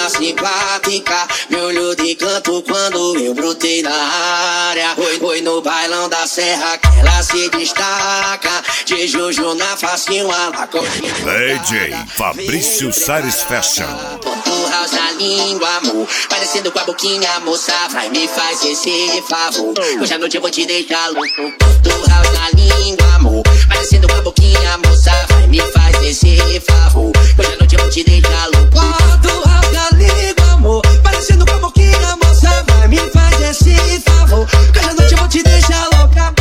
menina simpática, me olhou de canto quando eu brotei na área. Foi no bailão da Serra que ela se destaca, de Juju na facinho a lacoste. DJ Fabrício Sares Fashion. Ponto house na língua, amor, parecendo com a boquinha, moça, vai me faz esse favor. Hoje à noite eu vou te deixar louco. Ponto house na língua, amor, parecendo com a boquinha, moça, vai me faz esse favor. Hoje à noite eu vou te deixar louco. Ponto house na língua, amor, parecendo com a boquinha, moça, vai me faz esse favor. Hoje à noite eu vou te deixar louca.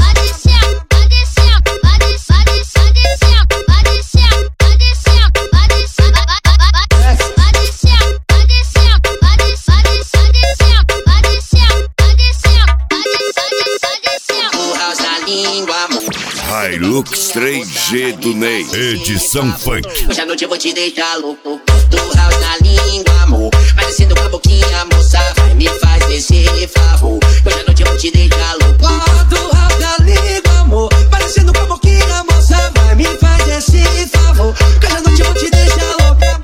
Hilux 3G do Ney, edição funk. Hoje à noite eu vou te deixar louco. Do house na língua, amor, parecendo com a boquinha, moça, vai me faz esse favor. Hoje à noite eu vou te deixar louco. Do house na língua, amor, parecendo com a boquinha, moça, vai me faz esse favor. Hoje à noite eu vou te deixar louca.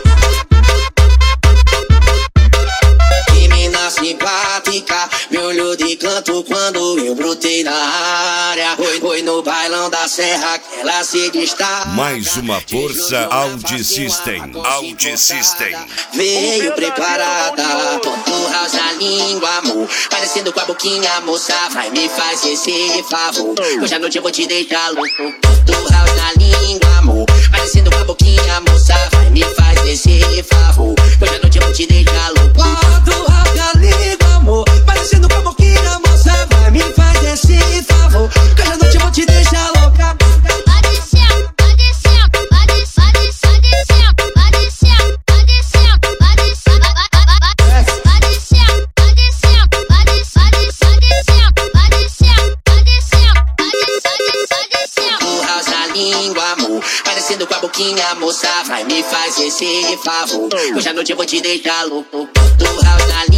Menina simpática, me olhou de canto quando eu brotei na área. Foi no bailão da Serra que ela se destaca. Mais uma força Audi System. Audi System. Veio preparada, ponto house na língua, amor, parecendo com a boquinha, moça, vai me faz esse favor. Hoje à noite eu vou te deixar louco. Ponto house na língua, amor, parecendo com a boquinha, moça, vai me faz esse favor. Hoje à noite eu vou te deixar louco. Ponto house na língua, amor, parecendo com a boquinha, moça, vai me faz esse favor. Hoje à noite eu vou te deixar louca. Parecendo com a boquinha, moça, vai me faz esse favor. Hoje à noite eu vou te deixar louco. Do house na